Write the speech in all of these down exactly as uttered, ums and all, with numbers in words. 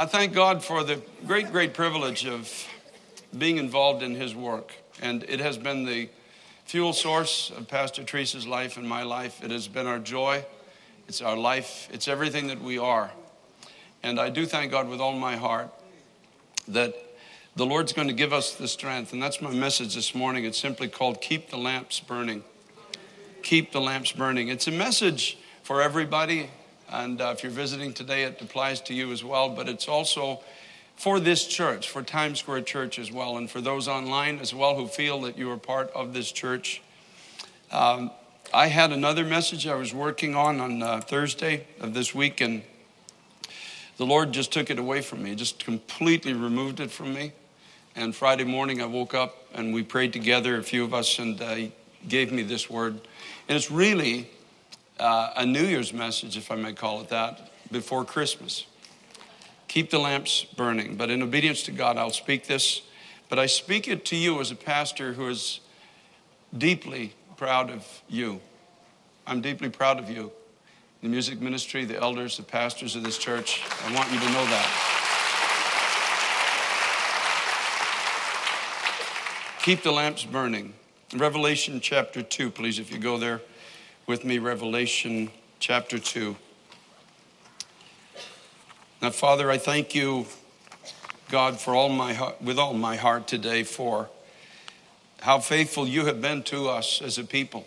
I thank God for the great, great privilege of being involved in his work. And it has been the fuel source of Pastor Teresa's life and my life. It has been our joy. It's our life. It's everything that we are. And I do thank God with all my heart that the Lord's going to give us the strength. And that's my message this morning. It's simply called Keep the Lamps Burning. Keep the lamps burning. It's a message for everybody. And uh, if you're visiting today, it applies to you as well. But it's also for this church, for Times Square Church as well. And for those online as well who feel that you are part of this church. Um, I had another message I was working on on uh, Thursday of this week. And the Lord just took it away from me. Just completely removed it from me. And Friday morning I woke up and we prayed together, a few of us, and uh, he gave me this word. And it's really uh, a New Year's message, if I may call it that, before Christmas. Keep the lamps burning. But in obedience to God, I'll speak this. But I speak it to you as a pastor who is deeply proud of you. I'm deeply proud of you. The music ministry, the elders, the pastors of this church. I want you to know that. Keep the lamps burning. Revelation chapter two, please, if you go there with me, Revelation chapter two. Now, Father, I thank you, God, for all my heart, with all my heart today for how faithful you have been to us as a people.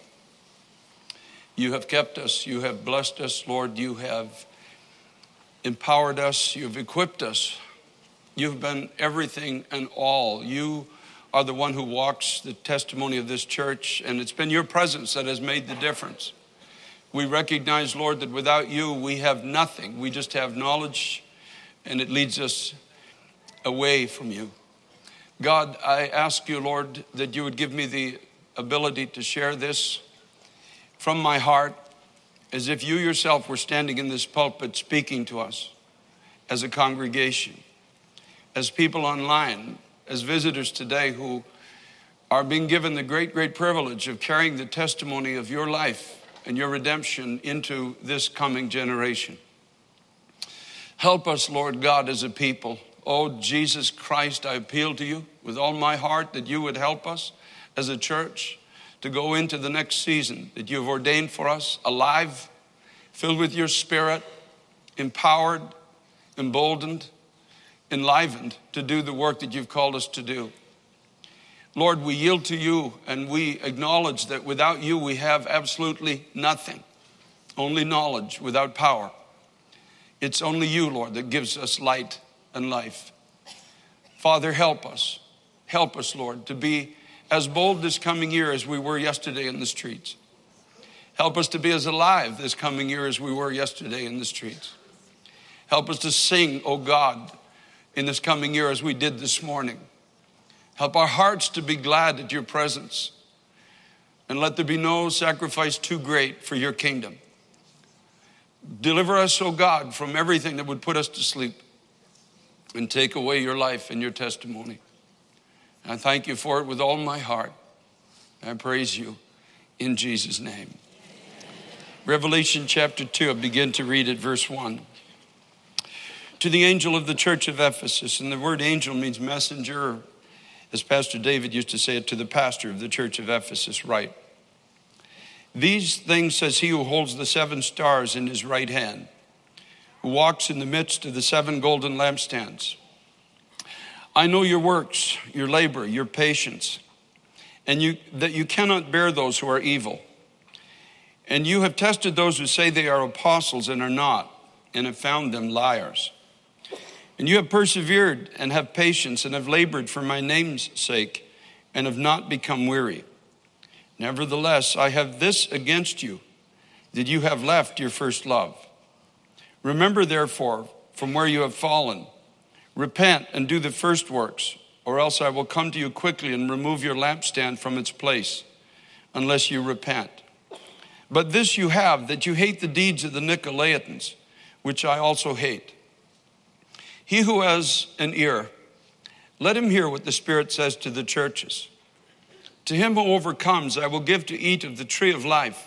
You have kept us. You have blessed us, Lord. You have empowered us. You have equipped us. You've been everything and all. You are the one who walks the testimony of this church, and it's been your presence that has made the difference. We recognize, Lord, that without you, we have nothing. We just have knowledge, and it leads us away from you. God, I ask you, Lord, that you would give me the ability to share this from my heart, as if you yourself were standing in this pulpit speaking to us as a congregation, as people online, as visitors today who are being given the great, great privilege of carrying the testimony of your life and your redemption into this coming generation. Help us, Lord God, as a people. Oh, Jesus Christ, I appeal to you with all my heart that you would help us as a church to go into the next season that you have ordained for us, alive, filled with your Spirit, empowered, emboldened, enlivened to do the work that you've called us to do. Lord, we yield to you and we acknowledge that without you we have absolutely nothing. Only knowledge without power. It's only you, Lord, that gives us light and life. Father, help us. Help us, Lord, to be as bold this coming year as we were yesterday in the streets. Help us to be as alive this coming year as we were yesterday in the streets. Help us to sing, oh God, in this coming year as we did this morning. Help our hearts to be glad at your presence. And let there be no sacrifice too great for your kingdom. Deliver us, oh God, from everything that would put us to sleep and take away your life and your testimony. And I thank you for it with all my heart. I praise you in Jesus' name. Revelation chapter two, I begin to read at verse one. To the angel of the church of Ephesus, and the word angel means messenger, or as Pastor David used to say it, to the pastor of the church of Ephesus, write. These things says he who holds the seven stars in his right hand, who walks in the midst of the seven golden lampstands. I know your works, your labor, your patience, and you that you cannot bear those who are evil. And you have tested those who say they are apostles and are not, and have found them liars. And you have persevered and have patience and have labored for my name's sake and have not become weary. Nevertheless, I have this against you, that you have left your first love. Remember, therefore, from where you have fallen, repent and do the first works, or else I will come to you quickly and remove your lampstand from its place, unless you repent. But this you have, that you hate the deeds of the Nicolaitans, which I also hate. He who has an ear, let him hear what the Spirit says to the churches. To him who overcomes, I will give to eat of the tree of life,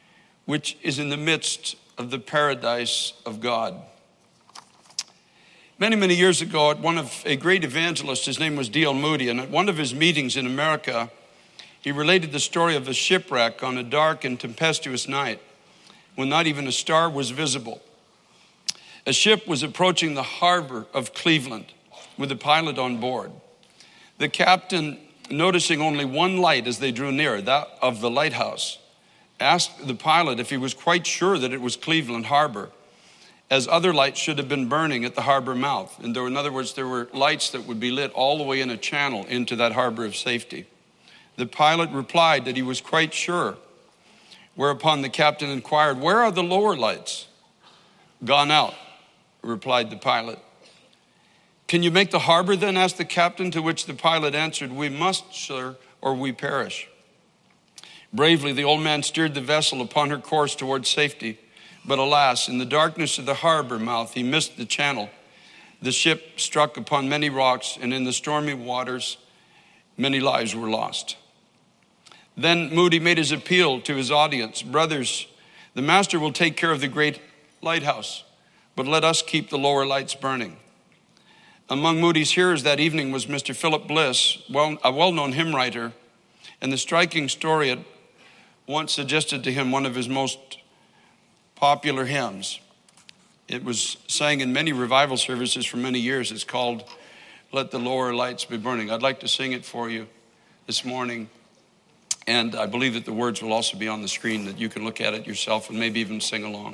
which is in the midst of the paradise of God. Many, many years ago, at one of a great evangelist, his name was D L Moody, and at one of his meetings in America, he related the story of a shipwreck on a dark and tempestuous night when not even a star was visible. A ship was approaching the harbor of Cleveland with a pilot on board. The captain, noticing only one light as they drew near, that of the lighthouse, asked the pilot if he was quite sure that it was Cleveland Harbor, as other lights should have been burning at the harbor mouth. And there were, in other words, there were lights that would be lit all the way in a channel into that harbor of safety. The pilot replied that he was quite sure, whereupon the captain inquired, "Where are the lower lights?" "Gone out," replied the pilot. "Can you make the harbor then?" asked the captain, to which the pilot answered, "We must, sir, or we perish." Bravely, the old man steered the vessel upon her course towards safety. But alas, in the darkness of the harbor mouth, he missed the channel. The ship struck upon many rocks, and in the stormy waters, many lives were lost. Then Moody made his appeal to his audience. "Brothers, the master will take care of the great lighthouse, but let us keep the lower lights burning." Among Moody's hearers that evening was Mister Philip Bliss, well, a well-known hymn writer, and the striking story had once suggested to him one of his most popular hymns. It was sang in many revival services for many years. It's called "Let the Lower Lights Be Burning." I'd like to sing it for you this morning. And I believe that the words will also be on the screen, that you can look at it yourself and maybe even sing along.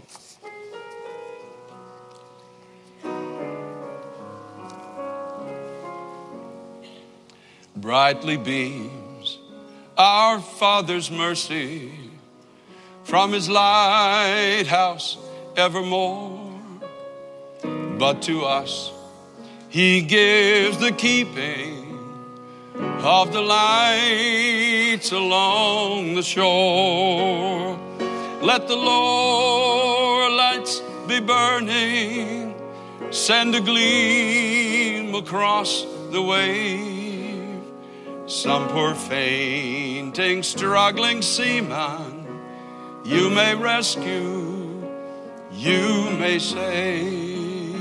Brightly beams our Father's mercy from his lighthouse evermore. But to us he gives the keeping of the lights along the shore. Let the lower lights be burning, send a gleam across the wave. Some poor fainting, struggling seaman you may rescue, you may save.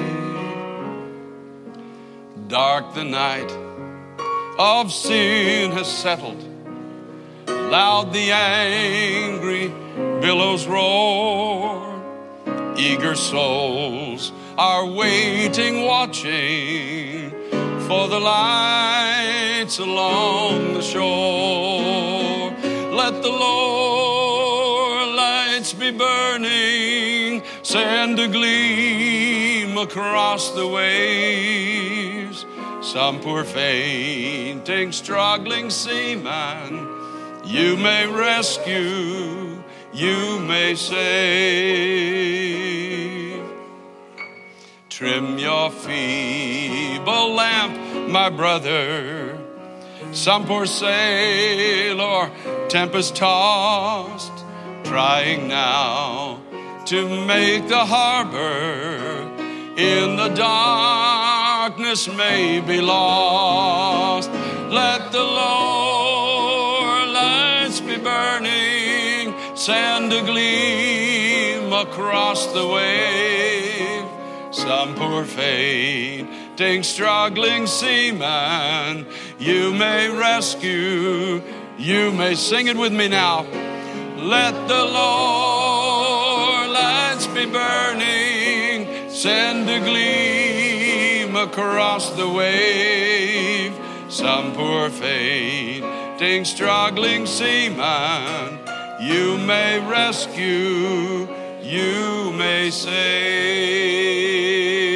Dark the night of sin has settled, loud the angry billows roar. Eager souls are waiting, watching for the lights along the shore. Let the lower lights be burning, send a gleam across the waves. Some poor fainting, struggling seaman you may rescue, you may save. Trim your feeble lamp, my brother. Some poor sailor, tempest tossed, trying now to make the harbor, in the darkness may be lost. Let the lower lights be burning, send a gleam across the wave. Some poor fainting, struggling seaman you may rescue, you may sing it with me now. Let the lower lights be burning, send a gleam across the wave. Some poor fainting, struggling seaman you may rescue, you may save.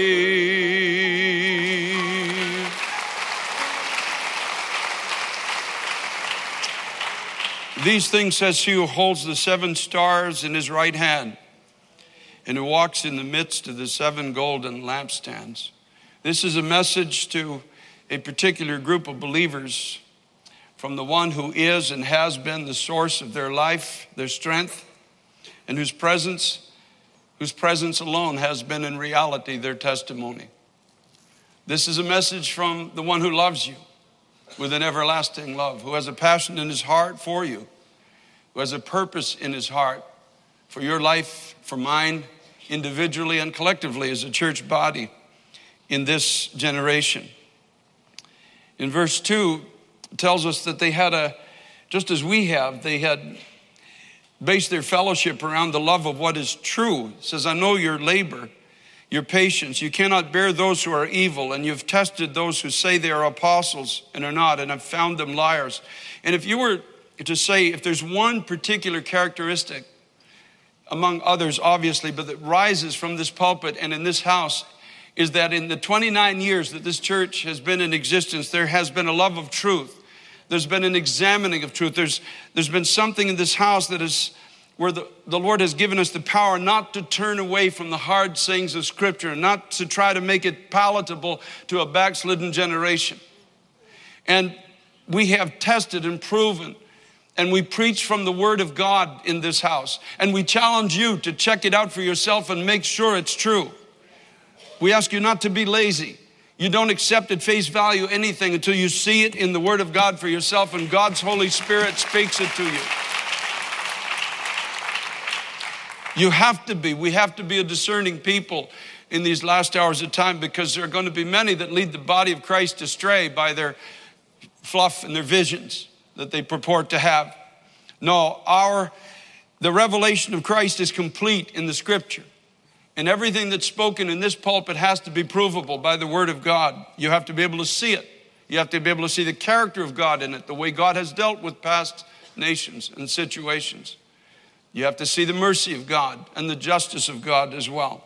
These things says he who holds the seven stars in his right hand and who walks in the midst of the seven golden lampstands. This is a message to a particular group of believers from the one who is and has been the source of their life, their strength, and whose presence, whose presence alone has been in reality their testimony. This is a message from the one who loves you with an everlasting love, who has a passion in his heart for you, who has a purpose in his heart for your life, for mine, individually and collectively as a church body. in this generation. In verse two, it tells us that they had a, just as we have, they had based their fellowship around the love of what is true. It says, I know your labor, your patience. You cannot bear those who are evil, and you've tested those who say they are apostles and are not, and have found them liars. And if you were to say, if there's one particular characteristic among others, obviously, but that rises from this pulpit and in this house, is that in the twenty-nine years that this church has been in existence, there has been a love of truth. There's been an examining of truth. There's, there's been something in this house that is where the, the Lord has given us the power not to turn away from the hard sayings of Scripture, not to try to make it palatable to a backslidden generation. And we have tested and proven, and we preach from the Word of God in this house. And we challenge you to check it out for yourself and make sure it's true. We ask you not to be lazy. You don't accept at face value anything until you see it in the Word of God for yourself, and God's Holy Spirit speaks it to you. You have to be, we have to be a discerning people in these last hours of time, because there are going to be many that lead the body of Christ astray by their fluff and their visions that they purport to have. No, our, the revelation of Christ is complete in the Scripture. And everything that's spoken in this pulpit has to be provable by the Word of God. You have to be able to see it. You have to be able to see the character of God in it, the way God has dealt with past nations and situations. You have to see the mercy of God and the justice of God as well.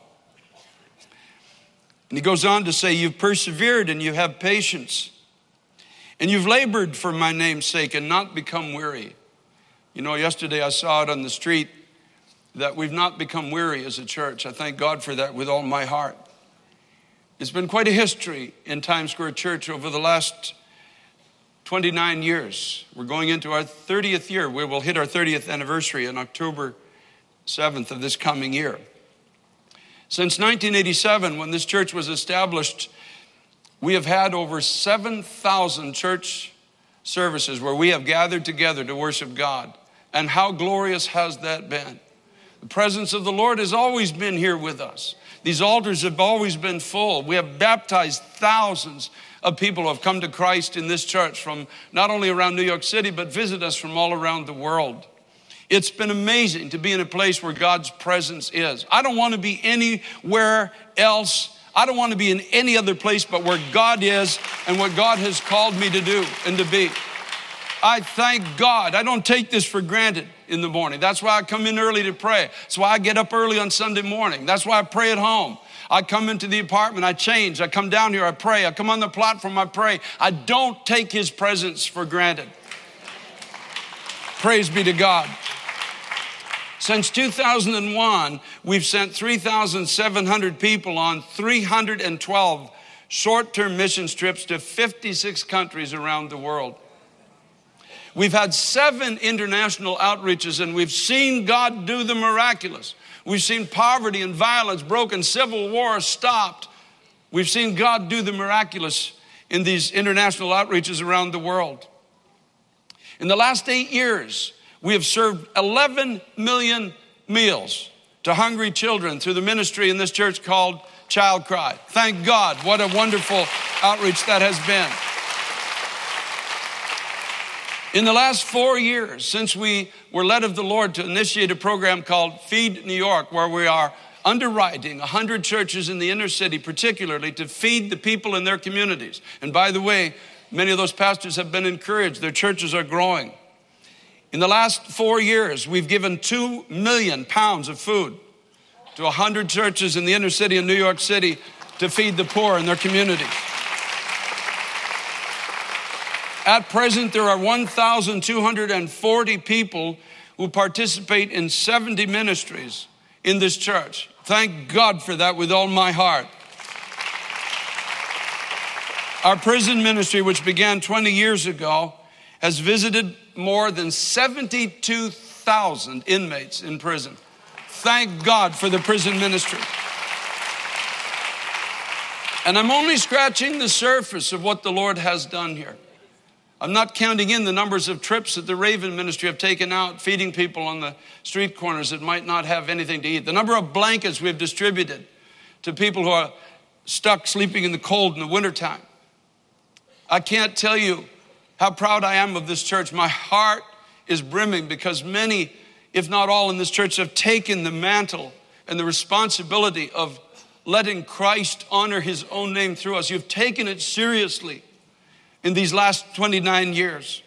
And he goes on to say, you've persevered and you have patience. And you've labored for my name's sake and not become weary. You know, yesterday I saw it on the street that we've not become weary as a church. I thank God for that with all my heart. It's been quite a history in Times Square Church over the last twenty-nine years. We're going into our thirtieth year. We will hit our thirtieth anniversary on October seventh of this coming year. Since nineteen eighty-seven, when this church was established, we have had over seven thousand church services where we have gathered together to worship God. And how glorious has that been? The presence of the Lord has always been here with us. These altars have always been full. We have baptized thousands of people who have come to Christ in this church from not only around New York City, but visit us from all around the world. It's been amazing to be in a place where God's presence is. I don't want to be anywhere else. I don't want to be in any other place but where God is and what God has called me to do and to be. I thank God. I don't take this for granted in the morning. That's why I come in early to pray. That's why I get up early on Sunday morning. That's why I pray at home. I come into the apartment, I change. I come down here, I pray. I come on the platform, I pray. I don't take his presence for granted. Praise be to God. Since two thousand one, we've sent three thousand seven hundred people on three hundred twelve short-term mission trips to fifty-six countries around the world. We've had seven international outreaches, and we've seen God do the miraculous. We've seen poverty and violence broken, civil war stopped. We've seen God do the miraculous in these international outreaches around the world. In the last eight years, we have served eleven million meals to hungry children through the ministry in this church called Child Cry. Thank God, what a wonderful outreach that has been. In the last four years, since we were led of the Lord to initiate a program called Feed New York, where we are underwriting one hundred churches in the inner city, particularly to feed the people in their communities. And by the way, many of those pastors have been encouraged. Their churches are growing. In the last four years, we've given two million pounds of food to one hundred churches in the inner city in New York City to feed the poor in their community. At present, there are one thousand two hundred forty people who participate in seventy ministries in this church. Thank God for that with all my heart. Our prison ministry, which began twenty years ago, has visited more than seventy-two thousand inmates in prison. Thank God for the prison ministry. And I'm only scratching the surface of what the Lord has done here. I'm not counting in the numbers of trips that the Raven Ministry have taken out, feeding people on the street corners that might not have anything to eat. The number of blankets we've distributed to people who are stuck sleeping in the cold in the wintertime. I can't tell you how proud I am of this church. My heart is brimming because many, if not all in this church, have taken the mantle and the responsibility of letting Christ honor his own name through us. You've taken it seriously in these last twenty-nine years.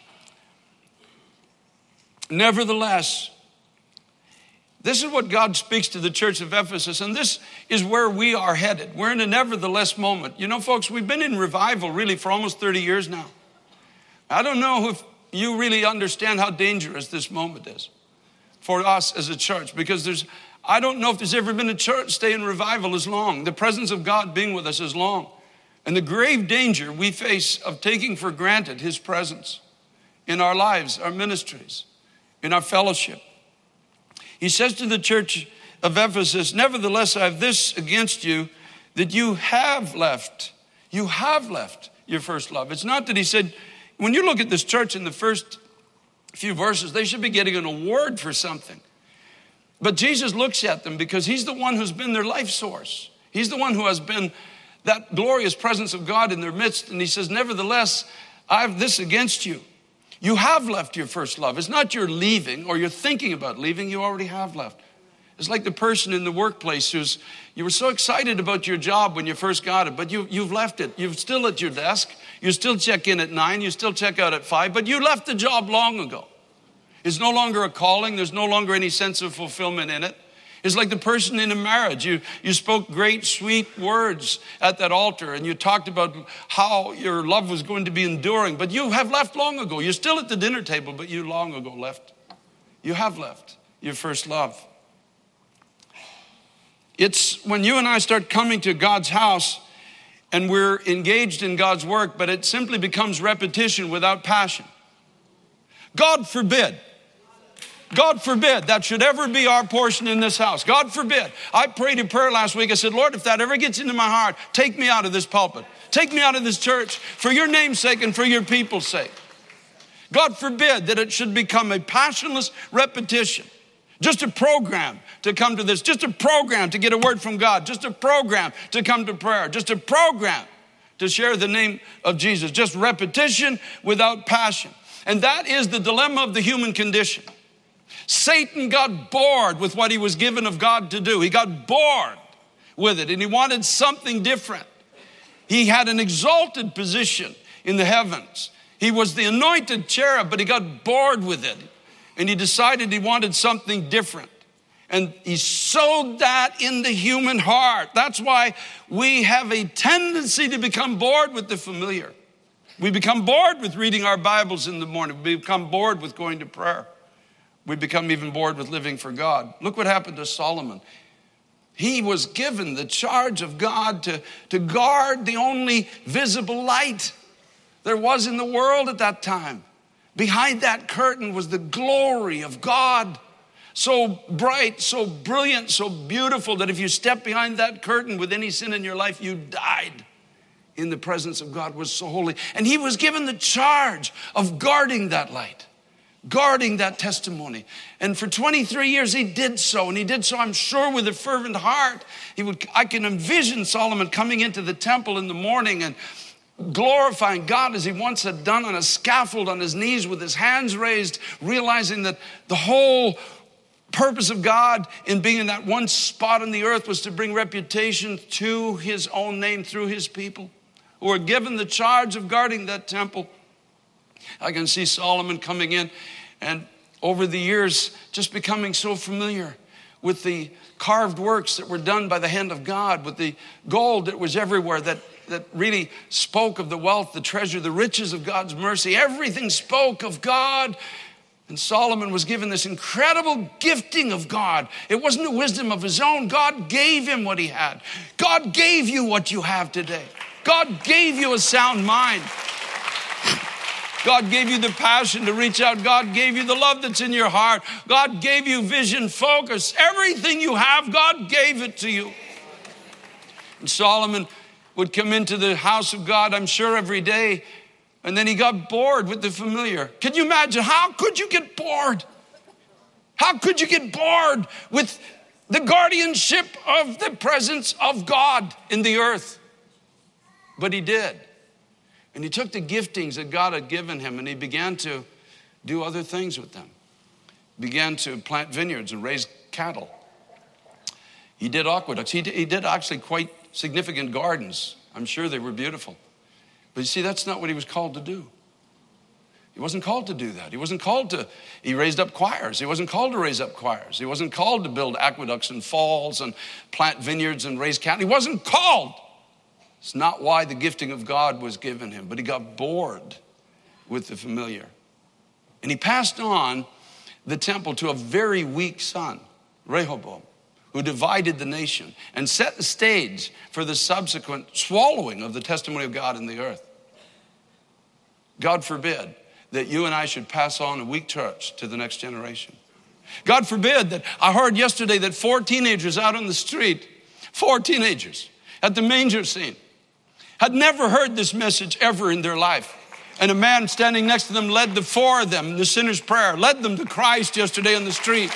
Nevertheless, this is what God speaks to the church of Ephesus, and this is where we are headed. We're in a nevertheless moment. You know, folks, we've been in revival really for almost thirty years now. I don't know if you really understand how dangerous this moment is for us as a church, because there's, I don't know if there's ever been a church stay in revival as long, the presence of God being with us as long, and the grave danger we face of taking for granted his presence in our lives, our ministries, in our fellowship. He says to the church of Ephesus, nevertheless, I have this against you, that you have left, you have left your first love. It's not that he said, when you look at this church in the first few verses, they should be getting an award for something. But Jesus looks at them because he's the one who's been their life source. He's the one who has been that glorious presence of God in their midst. And he says, nevertheless, I have this against you. You have left your first love. It's not you're leaving or you're thinking about leaving. You already have left. It's like the person in the workplace who's, you were so excited about your job when you first got it, but you, you've left it. You're still at your desk. You still check in at nine. You still check out at five, but you left the job long ago. It's no longer a calling. There's no longer any sense of fulfillment in it. It's like the person in a marriage. You, you spoke great, sweet words at that altar, and you talked about how your love was going to be enduring, but you have left long ago. You're still at the dinner table, but you long ago left. You have left your first love. It's when you and I start coming to God's house and we're engaged in God's work, but it simply becomes repetition without passion. God forbid. God forbid that should ever be our portion in this house. God forbid. I prayed a prayer last week. I said, Lord, if that ever gets into my heart, take me out of this pulpit. Take me out of this church for your name's sake and for your people's sake. God forbid that it should become a passionless repetition. Just a program to come to this. Just a program to get a word from God. Just a program to come to prayer. Just a program to share the name of Jesus. Just repetition without passion. And that is the dilemma of the human condition. Satan got bored with what he was given of God to do. He got bored with it and he wanted something different. He had an exalted position in the heavens. He was the anointed cherub, but he got bored with it. And he decided he wanted something different. And he sowed that in the human heart. That's why we have a tendency to become bored with the familiar. We become bored with reading our Bibles in the morning. We become bored with going to prayer. We become even bored with living for God. Look what happened to Solomon. He was given the charge of God to, to guard the only visible light there was in the world at that time. Behind that curtain was the glory of God. So bright, so brilliant, so beautiful that if you stepped behind that curtain with any sin in your life, you died. In the presence of God was so holy. And he was given the charge of guarding that light. Guarding that testimony. And for twenty-three years he did so. And he did so, I'm sure, with a fervent heart. He would. I can envision Solomon coming into the temple in the morning and glorifying God as he once had done on a scaffold on his knees with his hands raised, realizing that the whole purpose of God in being in that one spot on the earth was to bring reputation to his own name through his people who were given the charge of guarding that temple. I can see Solomon coming in and over the years just becoming so familiar with the carved works that were done by the hand of God, with the gold that was everywhere, that, that really spoke of the wealth, the treasure, the riches of God's mercy. Everything spoke of God. And Solomon was given this incredible gifting of God. It wasn't a wisdom of his own. God gave him what he had. God gave you what you have today. God gave you a sound mind. God gave you the passion to reach out. God gave you the love that's in your heart. God gave you vision, focus. Everything you have, God gave it to you. And Solomon would come into the house of God, I'm sure, every day. And then he got bored with the familiar. Can you imagine? How could you get bored? How could you get bored with the guardianship of the presence of God in the earth. But he did. And he took the giftings that God had given him and he began to do other things with them. Began to plant vineyards and raise cattle. He did aqueducts. He did, he did actually quite significant gardens. I'm sure they were beautiful. But you see, that's not what he was called to do. He wasn't called to do that. He wasn't called to, he raised up choirs. He wasn't called to raise up choirs. He wasn't called to build aqueducts and falls and plant vineyards and raise cattle. He wasn't called. It's not why the gifting of God was given him, but he got bored with the familiar. And he passed on the temple to a very weak son, Rehoboam, who divided the nation and set the stage for the subsequent swallowing of the testimony of God in the earth. God forbid that you and I should pass on a weak church to the next generation. God forbid that I heard yesterday that four teenagers out on the street, four teenagers at the manger scene, had never heard this message ever in their life. And a man standing next to them led the four of them in the sinner's prayer, led them to Christ yesterday on the street.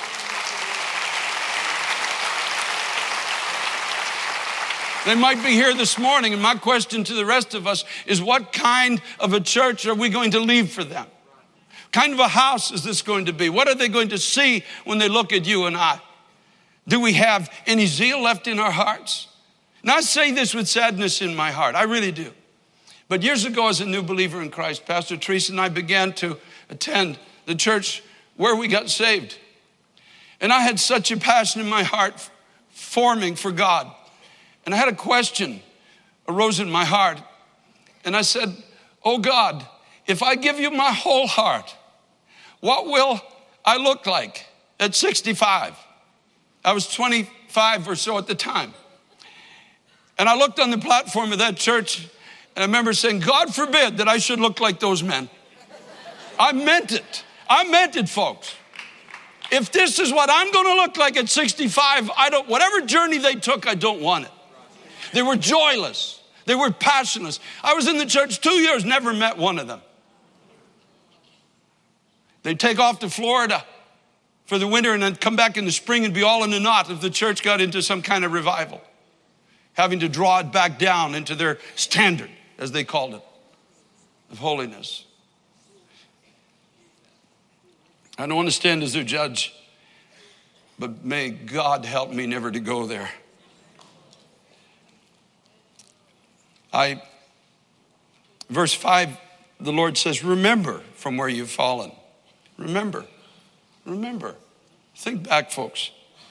They might be here this morning, and my question to the rest of us is, what kind of a church are we going to leave for them? What kind of a house is this going to be? What are they going to see when they look at you and I? Do we have any zeal left in our hearts? Now, I say this with sadness in my heart. I really do. But years ago, as a new believer in Christ, Pastor Teresa and I began to attend the church where we got saved. And I had such a passion in my heart forming for God. And I had a question arose in my heart. And I said, oh God, if I give you my whole heart, what will I look like at sixty-five? I was twenty-five or so at the time. And I looked on the platform of that church and I remember saying, God forbid that I should look like those men. I meant it. I meant it, folks. If this is what I'm going to look like at sixty-five, I don't, whatever journey they took, I don't want it. They were joyless. They were passionless. I was in the church two years, never met one of them. They'd take off to Florida for the winter and then come back in the spring and be all in a knot if the church got into some kind of revival, having to draw it back down into their standard, as they called it, of holiness. I don't want to stand as their judge, but may God help me never to go there. I, verse five, the Lord says, remember from where you've fallen. Remember, remember. Think back, folks.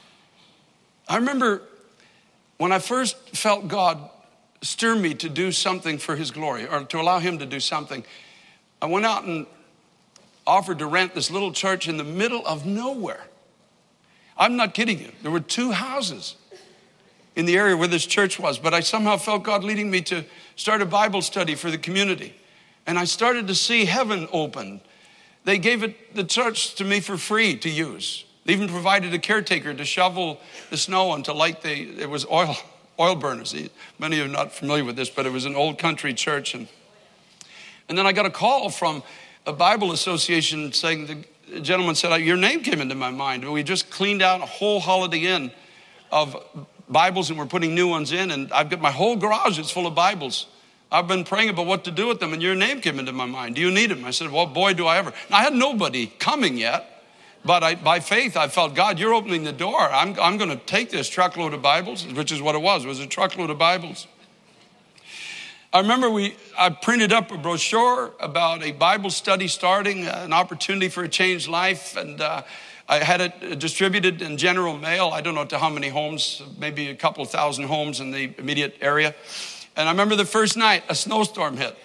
I remember when I first felt God stir me to do something for his glory, or to allow him to do something, I went out and offered to rent this little church in the middle of nowhere. I'm not kidding you. There were two houses in the area where this church was, but I somehow felt God leading me to start a Bible study for the community. And I started to see heaven open. They gave it, the church to me for free to use. They even provided a caretaker to shovel the snow and to light the, it was oil, oil burners. Many of you are not familiar with this, but it was an old country church. And, and then I got a call from a Bible association saying, the gentleman said, your name came into my mind. We just cleaned out a whole Holiday Inn of Bibles and we're putting new ones in, and I've got my whole garage is full of Bibles. I've been praying about what to do with them, and your name came into my mind. Do you need them? I said, well, boy, do I ever. Now, I had nobody coming yet, but I, by faith, I felt, God, you're opening the door. I'm, I'm going to take this truckload of Bibles, which is what it was. It was a truckload of Bibles. I remember we I printed up a brochure about a Bible study starting, uh, an opportunity for a changed life, and uh, I had it distributed in general mail. I don't know to how many homes, maybe a couple of thousand homes in the immediate area. And I remember the first night, a snowstorm hit.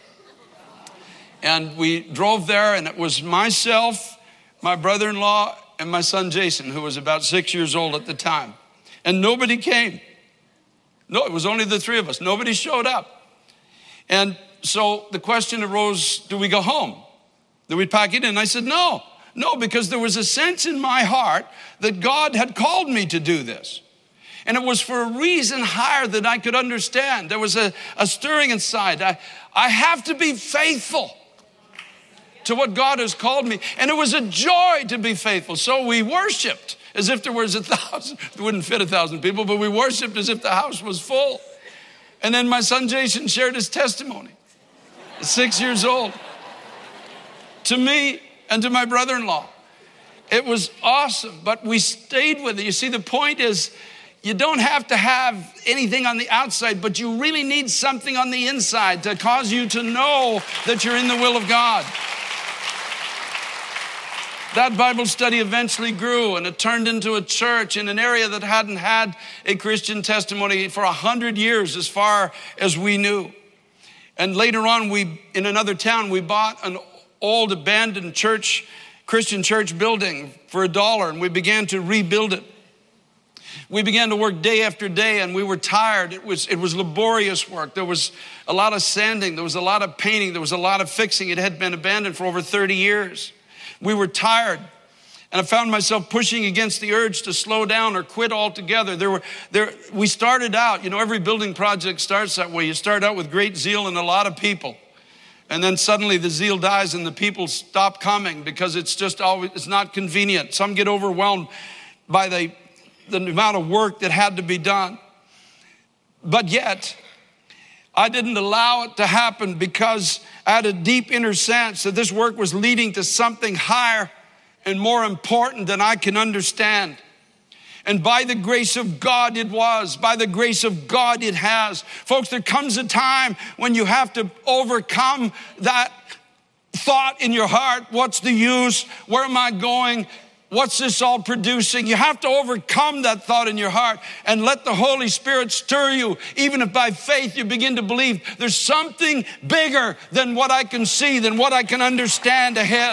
And we drove there, and it was myself, my brother-in-law, and my son Jason, who was about six years old at the time. And nobody came. No, it was only the three of us. Nobody showed up. And so the question arose, do we go home? Do we pack it in? And I said, no. No, because there was a sense in my heart that God had called me to do this. And it was for a reason higher than I could understand. There was a, a stirring inside. I, I have to be faithful to what God has called me. And it was a joy to be faithful. So we worshiped as if there was a thousand. It wouldn't fit a thousand people, but we worshiped as if the house was full. And then my son Jason shared his testimony, six years old, to me and to my brother-in-law. It was awesome, but we stayed with it. You see, the point is, you don't have to have anything on the outside, but you really need something on the inside to cause you to know that you're in the will of God. That Bible study eventually grew, and it turned into a church in an area that hadn't had a Christian testimony for a hundred years, as far as we knew. And later on, we in another town, we bought an old abandoned church, Christian church building for a dollar, and we began to rebuild it. We began to work day after day, and we were tired. It was, it was laborious work. There was a lot of sanding. There was a lot of painting. There was a lot of fixing. It had been abandoned for over thirty years. We were tired, and I found myself pushing against the urge to slow down or quit altogether. There were, there, we started out, you know, every building project starts that way. You start out with great zeal and a lot of people. And then suddenly the zeal dies and the people stop coming because it's just always, it's not convenient. Some get overwhelmed by the, the amount of work that had to be done. But yet, I didn't allow it to happen because I had a deep inner sense that this work was leading to something higher and more important than I can understand. And by the grace of God it was. By the grace of God it has. Folks, there comes a time when you have to overcome that thought in your heart. What's the use? Where am I going? What's this all producing? You have to overcome that thought in your heart and let the Holy Spirit stir you. Even if by faith you begin to believe there's something bigger than what I can see, than what I can understand ahead.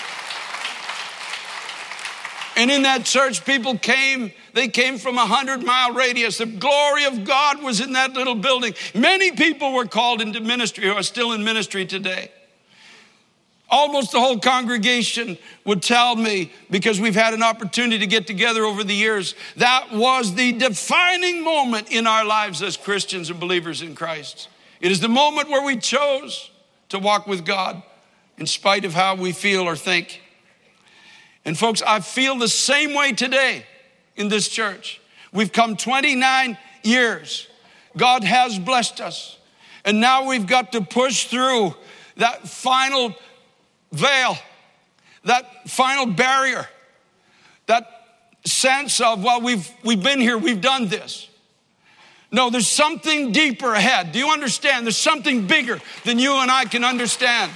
And in that church, people came, they came from a hundred mile radius. The glory of God was in that little building. Many people were called into ministry who are still in ministry today. Almost the whole congregation would tell me, because we've had an opportunity to get together over the years, that was the defining moment in our lives as Christians and believers in Christ. It is the moment where we chose to walk with God in spite of how we feel or think. And folks, I feel the same way today in this church. We've come twenty-nine years. God has blessed us. And now we've got to push through that final veil, that final barrier, that sense of, well, we've, we've been here, we've done this. No, there's something deeper ahead. Do you understand? There's something bigger than you and I can understand.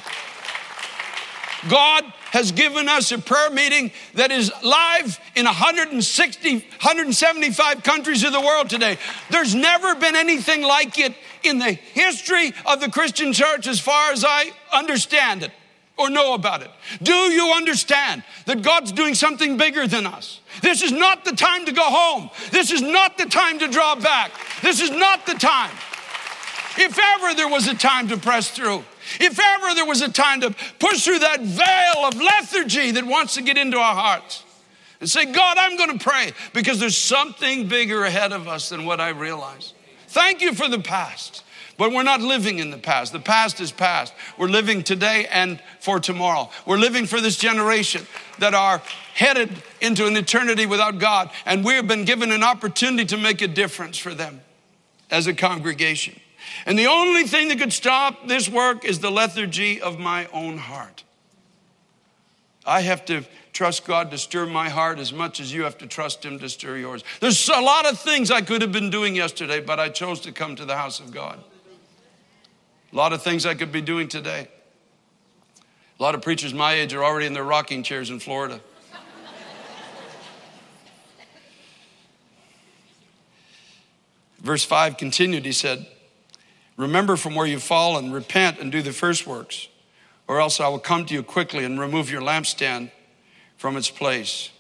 God has given us a prayer meeting that is live in one hundred sixty, one hundred seventy-five countries of the world today. There's never been anything like it in the history of the Christian church as far as I understand it or know about it. Do you understand that God's doing something bigger than us? This is not the time to go home. This is not the time to draw back. This is not the time. If ever there was a time to press through, if ever there was a time to push through that veil of lethargy that wants to get into our hearts and say, God, I'm going to pray because there's something bigger ahead of us than what I realize. Thank you for the past, but we're not living in the past. The past is past. We're living today and for tomorrow. We're living for this generation that are headed into an eternity without God, and we have been given an opportunity to make a difference for them as a congregation. And the only thing that could stop this work is the lethargy of my own heart. I have to trust God to stir my heart as much as you have to trust him to stir yours. There's a lot of things I could have been doing yesterday, but I chose to come to the house of God. A lot of things I could be doing today. A lot of preachers my age are already in their rocking chairs in Florida. Verse five continued, he said, remember from where you've fallen, repent and do the first works, or else I will come to you quickly and remove your lampstand from its place.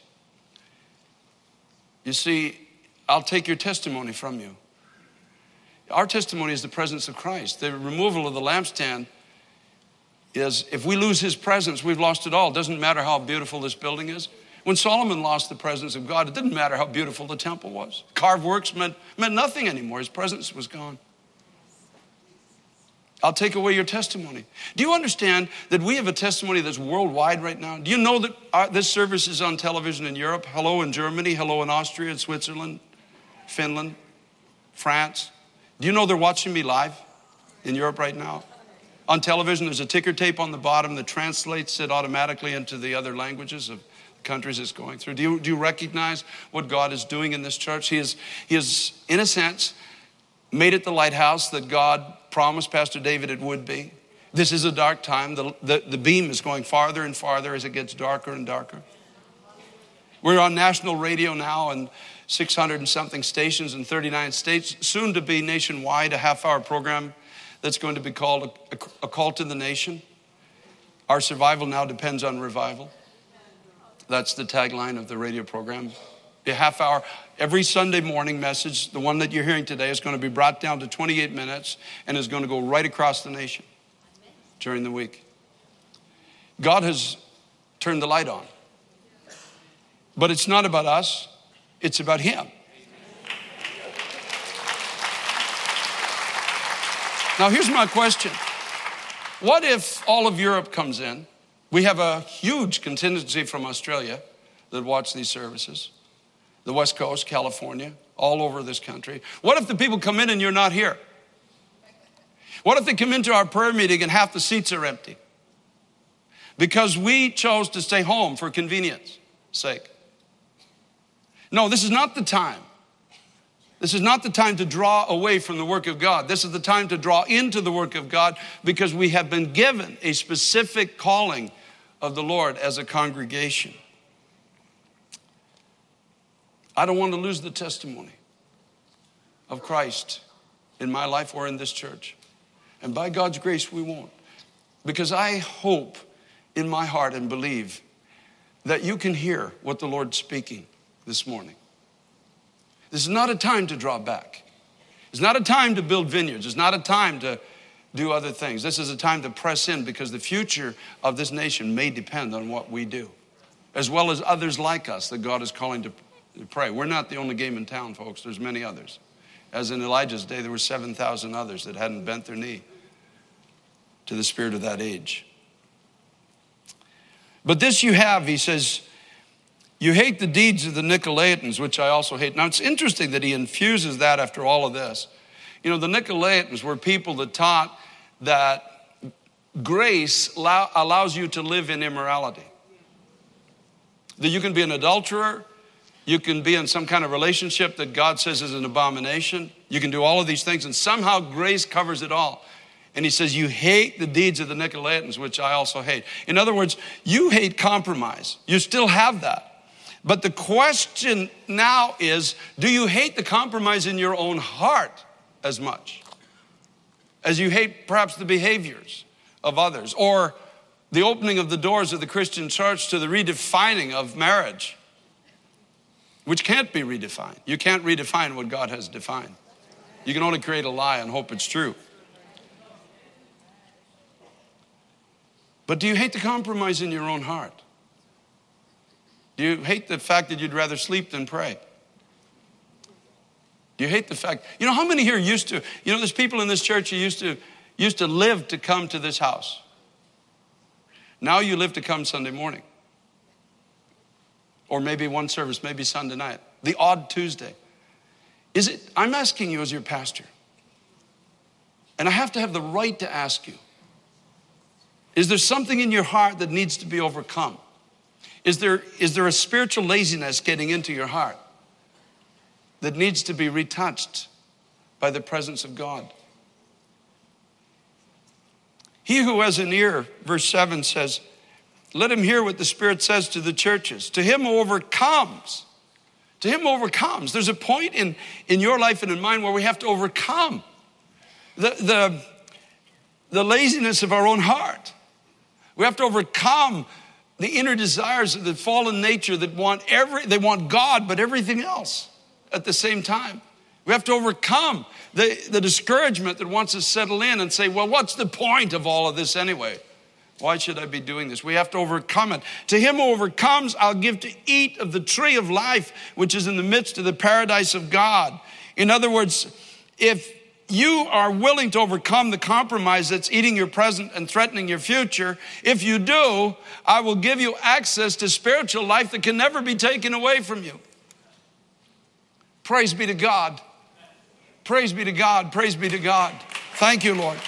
You see, I'll take your testimony from you. Our testimony is the presence of Christ. The removal of the lampstand is, if we lose his presence, we've lost it all. It doesn't matter how beautiful this building is. When Solomon lost the presence of God, it didn't matter how beautiful the temple was. Carved works meant, meant nothing anymore. His presence was gone. I'll take away your testimony. Do you understand that we have a testimony that's worldwide right now? Do you know that our, this service is on television in Europe? Hello in Germany, hello in Austria, in Switzerland, Finland, France. Do you know they're watching me live in Europe right now? On television, there's a ticker tape on the bottom that translates it automatically into the other languages of the countries it's going through. Do you, do you recognize what God is doing in this church? He is, he is, in a sense, made it the lighthouse that God promised Pastor David it would be. This is a dark time. The, the, the beam is going farther and farther as it gets darker and darker. We're on national radio now and six hundred and something stations in thirty-nine states, soon to be nationwide, a half hour program that's going to be called a, a, a Call to the Nation. Our survival now depends on revival. That's the tagline of the radio program. A half hour, every Sunday morning message, the one that you're hearing today, is going to be brought down to twenty-eight minutes and is going to go right across the nation during the week. God has turned the light on. But it's not about us, it's about Him. Now here's my question. What if all of Europe comes in? We have a huge contingency from Australia that watch these services. The West Coast, California, all over this country. What if the people come in and you're not here? What if they come into our prayer meeting and half the seats are empty? Because we chose to stay home for convenience sake. No, this is not the time. This is not the time to draw away from the work of God. This is the time to draw into the work of God because we have been given a specific calling of the Lord as a congregation. I don't want to lose the testimony of Christ in my life or in this church. And by God's grace, we won't. Because I hope in my heart and believe that you can hear what the Lord's speaking this morning. This is not a time to draw back. It's not a time to build vineyards. It's not a time to do other things. This is a time to press in because the future of this nation may depend on what we do, as well as others like us that God is calling to pray. We're not the only game in town, folks. There's many others. As in Elijah's day, there were seven thousand others that hadn't bent their knee to the spirit of that age. But this you have, he says, you hate the deeds of the Nicolaitans, which I also hate. Now, it's interesting that he infuses that after all of this. You know, the Nicolaitans were people that taught that grace allow, allows you to live in immorality. That you can be an adulterer. You can be in some kind of relationship that God says is an abomination. You can do all of these things, and somehow grace covers it all. And he says, you hate the deeds of the Nicolaitans, which I also hate. In other words, you hate compromise. You still have that. But the question now is, do you hate the compromise in your own heart as much as you hate perhaps the behaviors of others or the opening of the doors of the Christian church to the redefining of marriage, which can't be redefined? You can't redefine what God has defined. You can only create a lie and hope it's true. But do you hate the compromise in your own heart? Do you hate the fact that you'd rather sleep than pray? Do you hate the fact, you know, how many here used to, you know, there's people in this church who used to, used to live to come to this house. Now you live to come Sunday morning. Or maybe one service, maybe Sunday night. The odd Tuesday. Is it, I'm asking you as your pastor, and I have to have the right to ask you, is there something in your heart that needs to be overcome? Is there, is there a spiritual laziness getting into your heart that needs to be retouched by the presence of God? He who has an ear, verse seven says, let him hear what the Spirit says to the churches. To him who overcomes, to him who overcomes. There's a point in, in your life and in mine where we have to overcome the, the, the laziness of our own heart. We have to overcome the inner desires of the fallen nature that want every, they want God, but everything else at the same time. We have to overcome the, the discouragement that wants to settle in and say, well, what's the point of all of this anyway? Why should I be doing this? We have to overcome it. To him who overcomes, I'll give to eat of the tree of life, which is in the midst of the paradise of God. In other words, if you are willing to overcome the compromise that's eating your present and threatening your future, if you do, I will give you access to spiritual life that can never be taken away from you. Praise be to God. Praise be to God. Praise be to God. Thank you, Lord.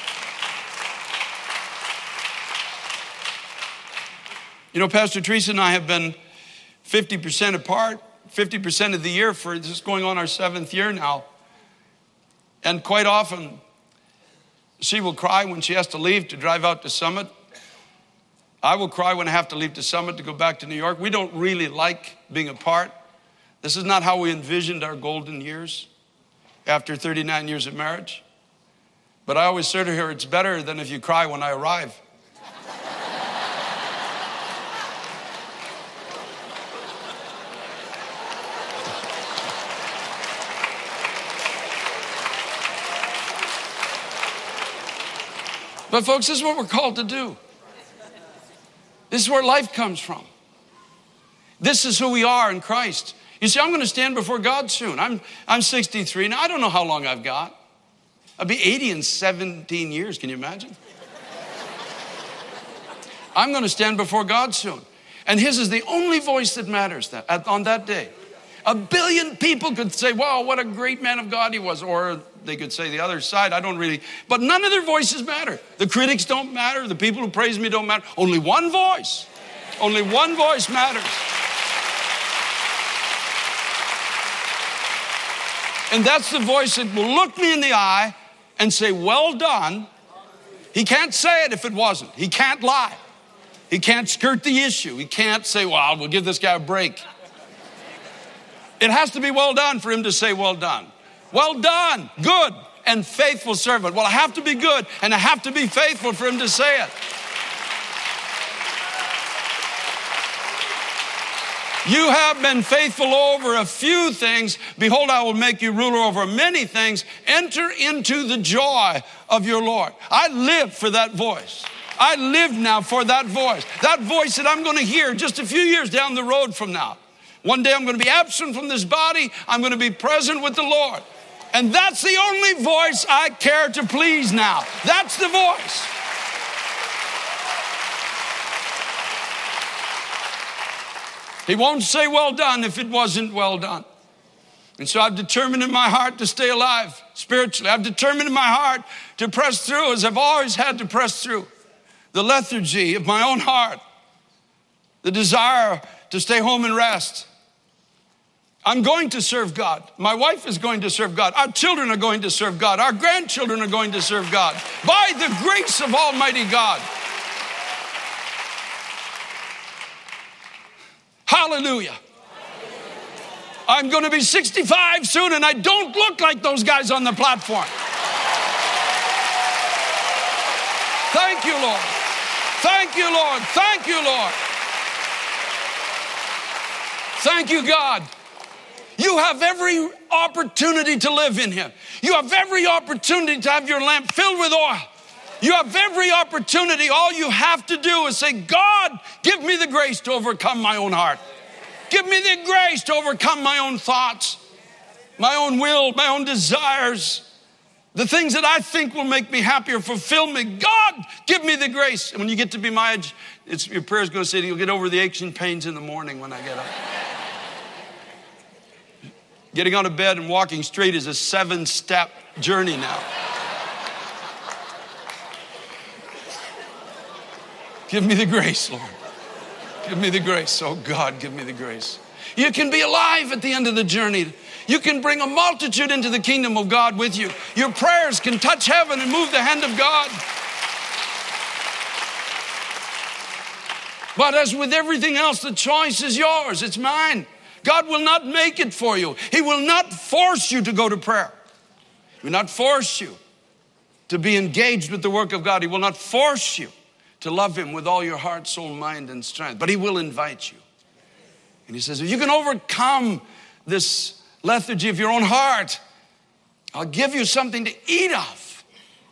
You know, Pastor Teresa and I have been fifty percent apart, fifty percent of the year for, this is going on our seventh year now. And quite often, she will cry when she has to leave to drive out to Summit. I will cry when I have to leave to Summit to go back to New York. We don't really like being apart. This is not how we envisioned our golden years after thirty-nine years of marriage. But I always say to her, it's better than if you cry when I arrive. But folks, this is what we're called to do. This is where life comes from. This is who we are in Christ. You see, I'm going to stand before God soon. I'm, I'm sixty-three. Now, I don't know how long I've got. I'll be eighty in seventeen years. Can you imagine? I'm going to stand before God soon. And his is the only voice that matters that, on that day. A billion people could say, wow, what a great man of God he was. Or they could say the other side, I don't really. But none of their voices matter. The critics don't matter. The people who praise me don't matter. Only one voice. Only one voice matters. And that's the voice that will look me in the eye and say, well done. He can't say it if it wasn't. He can't lie. He can't skirt the issue. He can't say, well, we'll give this guy a break. It has to be well done for him to say, well done. Well done, good and faithful servant. Well, I have to be good and I have to be faithful for him to say it. You have been faithful over a few things. Behold, I will make you ruler over many things. Enter into the joy of your Lord. I live for that voice. I live now for that voice. That voice that I'm going to hear just a few years down the road from now. One day I'm going to be absent from this body. I'm going to be present with the Lord. And that's the only voice I care to please now. That's the voice. He won't say well done if it wasn't well done. And so I've determined in my heart to stay alive spiritually. I've determined in my heart to press through as I've always had to press through. The lethargy of my own heart. The desire to stay home and rest. I'm going to serve God. My wife is going to serve God. Our children are going to serve God. Our grandchildren are going to serve God. By the grace of Almighty God. Hallelujah. I'm going to be sixty-five soon and I don't look like those guys on the platform. Thank you, Lord. Thank you, Lord. Thank you, Lord. Thank you, God. You have every opportunity to live in him. You have every opportunity to have your lamp filled with oil. You have every opportunity. All you have to do is say, God, give me the grace to overcome my own heart. Give me the grace to overcome my own thoughts, my own will, my own desires, the things that I think will make me happier, fulfill me. God, give me the grace. And when you get to be my age, it's, your prayer is going to say, you'll get over the aches and pains in the morning when I get up. Getting out of bed and walking straight is a seven-step journey now. Give me the grace, Lord. Give me the grace. Oh, God, give me the grace. You can be alive at the end of the journey. You can bring a multitude into the kingdom of God with you. Your prayers can touch heaven and move the hand of God. But as with everything else, the choice is yours. It's mine. God will not make it for you. He will not force you to go to prayer. He will not force you to be engaged with the work of God. He will not force you to love him with all your heart, soul, mind, and strength. But he will invite you. And he says, if you can overcome this lethargy of your own heart, I'll give you something to eat of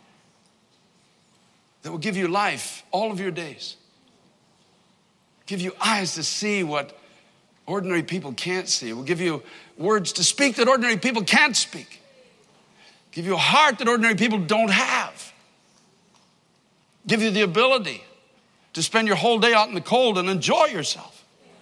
that will give you life all of your days. Give you eyes to see what ordinary people can't see. It will give you words to speak that ordinary people can't speak. Give you a heart that ordinary people don't have. Give you the ability to spend your whole day out in the cold and enjoy yourself.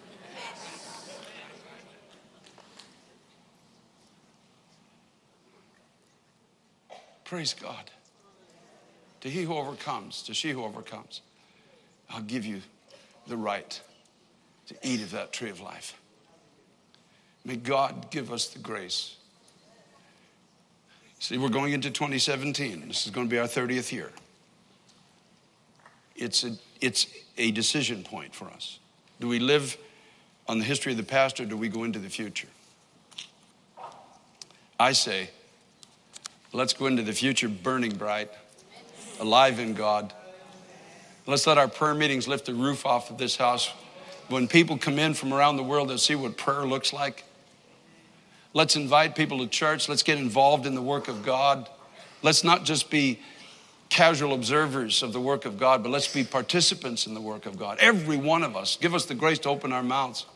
Praise God. To he who overcomes, to she who overcomes, I'll give you the right to eat of that tree of life. May God give us the grace. See, we're going into twenty seventeen. This is going to be our thirtieth year. It's a, it's a decision point for us. Do we live on the history of the past, or do we go into the future? I say, let's go into the future burning bright, alive in God. Let's let our prayer meetings lift the roof off of this house. When people come in from around the world, they'll see what prayer looks like. Let's invite people to church. Let's get involved in the work of God. Let's not just be casual observers of the work of God, but let's be participants in the work of God. Every one of us. Give us the grace to open our mouths.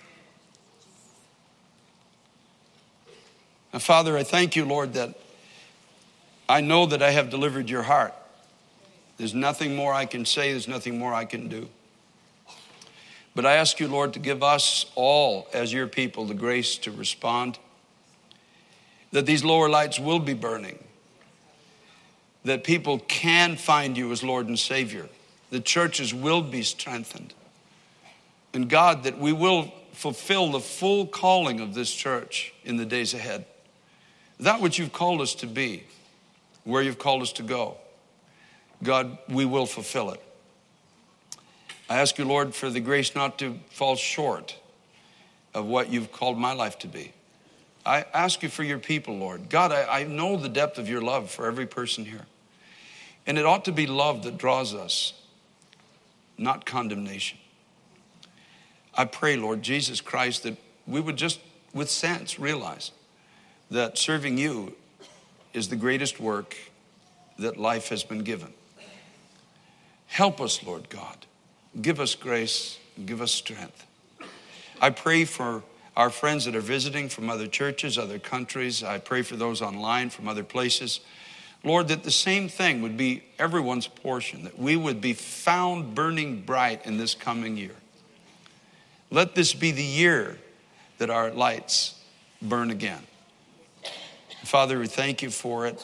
Now, Father, I thank you, Lord, that I know that I have delivered your heart. There's nothing more I can say. There's nothing more I can do. But I ask you, Lord, to give us all, as your people, the grace to respond. That these lower lights will be burning. That people can find you as Lord and Savior. The churches will be strengthened. And God, that we will fulfill the full calling of this church in the days ahead. That which you've called us to be, where you've called us to go. God, we will fulfill it. I ask you, Lord, for the grace not to fall short of what you've called my life to be. I ask you for your people, Lord. God, I, I know the depth of your love for every person here. And it ought to be love that draws us, not condemnation. I pray, Lord Jesus Christ, that we would just, with sense, realize that serving you is the greatest work that life has been given. Help us, Lord God. Give us grace, give us strength. I pray for our friends that are visiting from other churches, other countries. I pray for those online from other places. Lord, that the same thing would be everyone's portion, that we would be found burning bright in this coming year. Let this be the year that our lights burn again. Father, we thank you for it.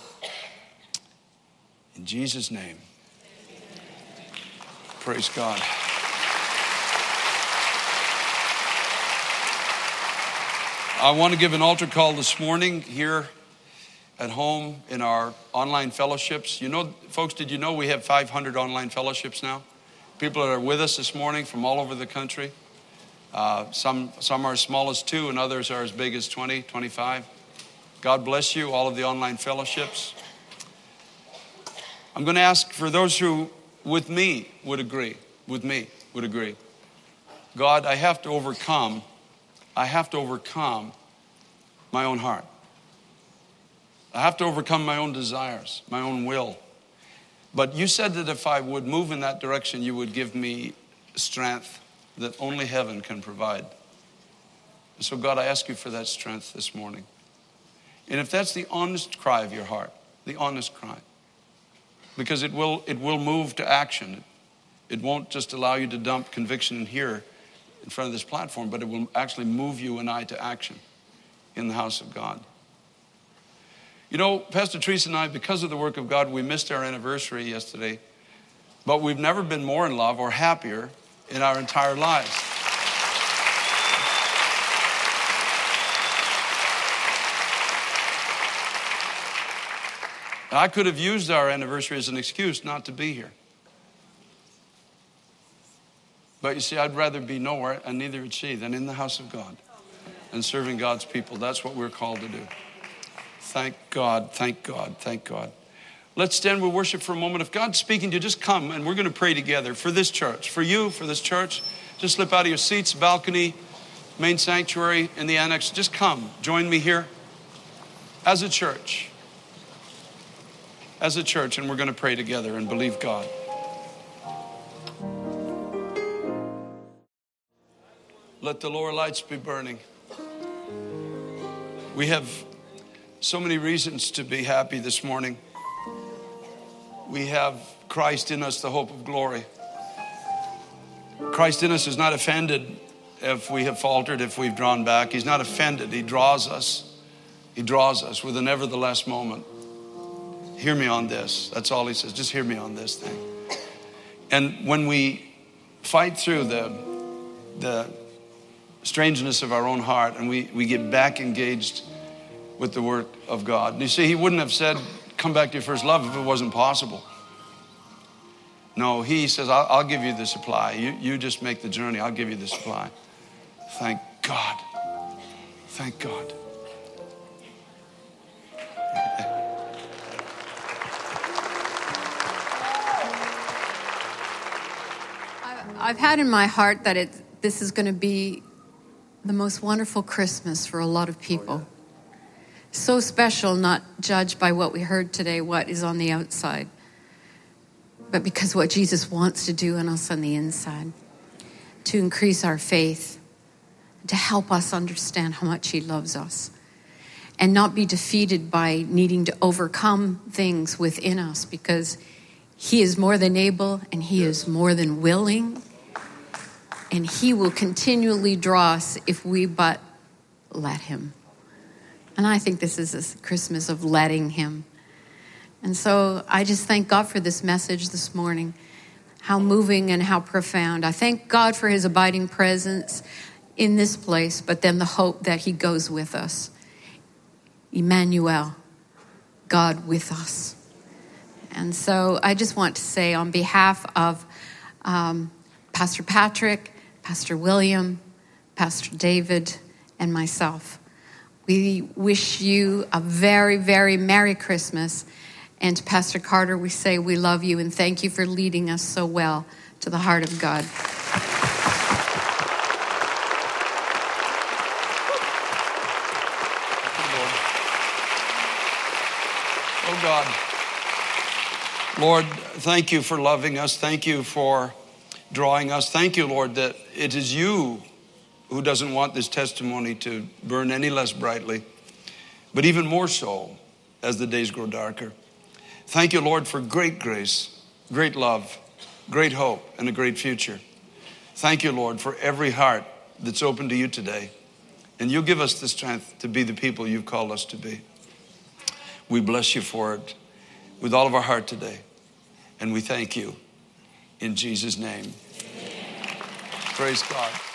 In Jesus' name. Praise God. I want to give an altar call this morning here at home in our online fellowships. You know, folks, did you know we have five hundred online fellowships now? People that are with us this morning from all over the country. Uh, some, some are as small as two and others are as big as twenty, twenty-five. God bless you, all of the online fellowships. I'm going to ask for those who with me would agree, with me would agree. God, I have to overcome, I have to overcome my own heart. I have to overcome my own desires, my own will. But you said that if I would move in that direction, you would give me strength that only heaven can provide. And so God, I ask you for that strength this morning. And if that's the honest cry of your heart, the honest cry, because it will it will move to action. It won't just allow you to dump conviction in here in front of this platform, but it will actually move you and I to action in the house of God. You know, Pastor Teresa and I, because of the work of God, we missed our anniversary yesterday, but we've never been more in love or happier in our entire lives. I could have used our anniversary as an excuse not to be here. But you see, I'd rather be nowhere, and neither would she, than in the house of God and serving God's people. That's what we're called to do. Thank God, thank God, thank God. Let's stand, we'll worship for a moment. If God's speaking to you, just come and we're going to pray together for this church, for you, for this church. Just slip out of your seats, balcony, main sanctuary, in the annex. Just come, join me here as a church. As a church, and we're going to pray together and believe God. Let the lower lights be burning. We have So many reasons to be happy this morning. We have Christ in us, the hope of glory. Christ in us is not offended if we have faltered, if we've drawn back. He's not offended. He draws us. He draws us with a nevertheless moment. Hear me on this. That's all he says. Just hear me on this thing. And when we fight through the, the strangeness of our own heart and we, we get back engaged with the work of God. And you see, he wouldn't have said, come back to your first love if it wasn't possible. No, he says, I'll, I'll give you the supply. You, you just make the journey. I'll give you the supply. Thank God. Thank God. I've had in my heart that it, this is going to be the most wonderful Christmas for a lot of people. Oh, yeah. So special, not judged by what we heard today, what is on the outside, but because what Jesus wants to do in us on the inside, to increase our faith, to help us understand how much he loves us, and not be defeated by needing to overcome things within us, because he is more than able and he is more than willing. And he will continually draw us if we but let him. And I think this is a Christmas of letting him. And so I just thank God for this message this morning. How moving and how profound. I thank God for his abiding presence in this place, but then the hope that he goes with us. Emmanuel, God with us. And so I just want to say on behalf of um, Pastor Patrick, Pastor William, Pastor David, and myself, we wish you a very, very Merry Christmas. And to Pastor Carter, we say we love you and thank you for leading us so well to the heart of God. Oh God. Lord, thank you for loving us. Thank you for drawing us. Thank you, Lord, that it is you who doesn't want this testimony to burn any less brightly, but even more so as the days grow darker. Thank you, Lord, for great grace, great love, great hope, and a great future. Thank you, Lord, for every heart that's open to you today. And you'll give us the strength to be the people you've called us to be. We bless you for it with all of our heart today. And we thank you in Jesus' name. Amen. Praise God.